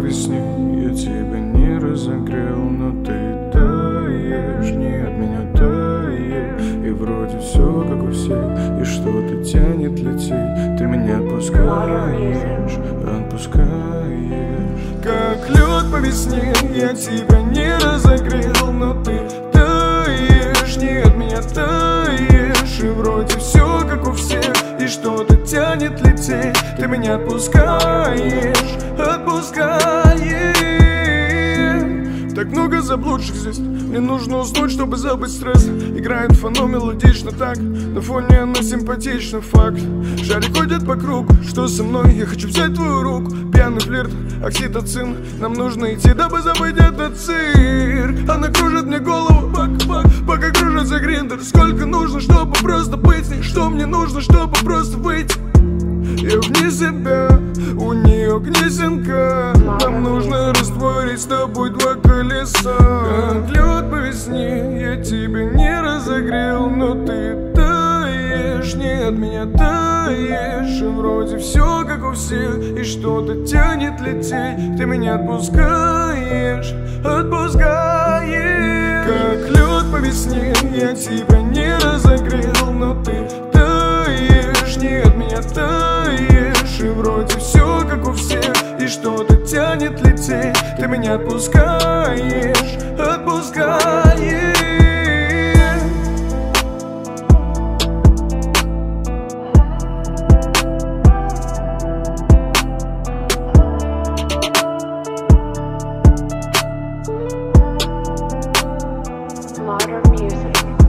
объясни, я тебя не разогрел, но ты таешь, не от меня таешь. И вроде все как у всех, и что-то тянет лететь. Ты меня отпускаешь, отпускаешь. Как лед по весне, я тебя не разогрел, но ты таешь, не от меня таешь. И вроде все как у всех, и что-то тянет лететь. Ты меня отпускаешь, отпускаешь. Так много заблудших здесь. Мне нужно уснуть, чтобы забыть стресс. Играет фоно мелодично так, на фоне она симпатична, факт. Шарик ходит по кругу, что со мной? Я хочу взять твою руку. Пьяный флирт, окситоцин. Нам нужно идти, дабы забыть этот цирк. Она кружит мне голову, пока кружится гриндер. Сколько нужно, чтобы просто быть с ней? Что мне нужно, чтобы просто выйти? Я вне себя, у нее гнезинка. Нам нужно растворить с тобой два колеса. Как лед по весне, я тебя не разогрел, но ты таешь, не от меня таешь. И вроде все как у всех, и что-то тянет лететь. Ты меня отпускаешь, отпускаешь. Как лед по весне, я тебя не разогрел, но ты таешь, не от меня таешь. И вроде все как у всех, и что-то тянет лететь. Ты меня отпускаешь, отпускаешь. Modern music.